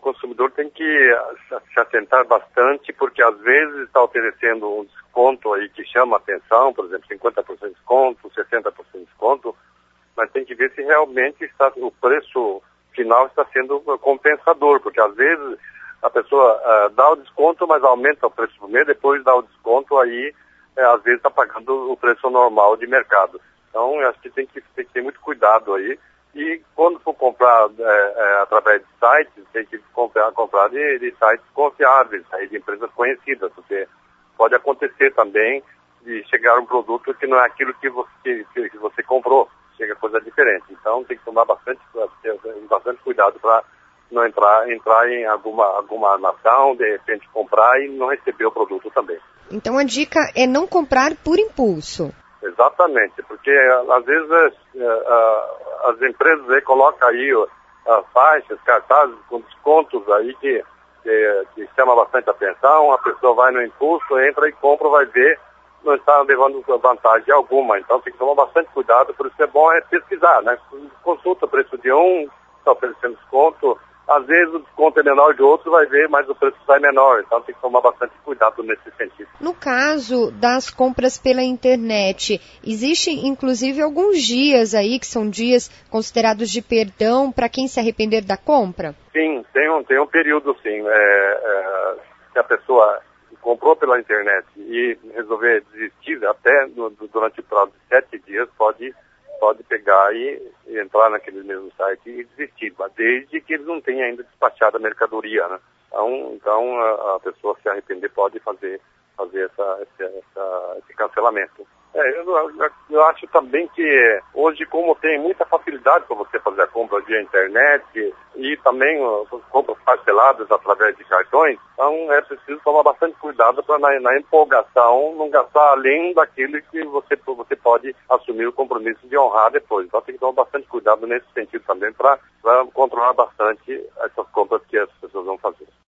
consumidor tem que se atentar bastante, porque às vezes está oferecendo um desconto aí que chama a atenção, por exemplo, 50% de desconto, 60% de desconto, mas tem que ver se realmente o preço final está sendo compensador, porque às vezes a pessoa dá o desconto, mas aumenta o preço do mês, depois dá o desconto, aí às vezes está pagando o preço normal de mercado. Então, eu acho que tem que ter muito cuidado aí. E quando for comprar através de sites, tem que comprar de sites confiáveis, aí, de empresas conhecidas, porque pode acontecer também de chegar um produto que não é aquilo que você comprou, chega coisa diferente. Então, tem que tomar bastante cuidado para não entrar em alguma armação, de repente comprar e não receber o produto também. Então, a dica é não comprar por impulso. Exatamente, porque às vezes as empresas aí colocam aí faixas, cartazes com descontos aí que chama bastante atenção, a pessoa vai no impulso, entra e compra, vai ver, não está levando vantagem alguma. Então tem que tomar bastante cuidado, por isso é bom pesquisar, né? Consulta o preço de um, está oferecendo desconto, às vezes o desconto é menor de outro, vai ver, mas o preço sai menor. Então tem que tomar bastante cuidado nesse sentido. No caso das compras pela internet, existem inclusive alguns dias aí que são dias considerados de perdão para quem se arrepender da compra? Sim, tem um período sim. Se a pessoa comprou pela internet e resolver desistir, até durante o prazo de 7 dias, pode pegar e entrar naquele mesmo site e desistir, mas desde que eles não tenham ainda despachado a mercadoria, né? Então a pessoa se arrepender pode fazer esse cancelamento. Eu acho também que hoje, como tem muita facilidade para você fazer a compra via internet e também compras parceladas através de cartões, então é preciso tomar bastante cuidado para na empolgação não gastar além daquilo que você pode assumir o compromisso de honrar depois. Então tem que tomar bastante cuidado nesse sentido também para controlar bastante essas compras que as pessoas vão fazer.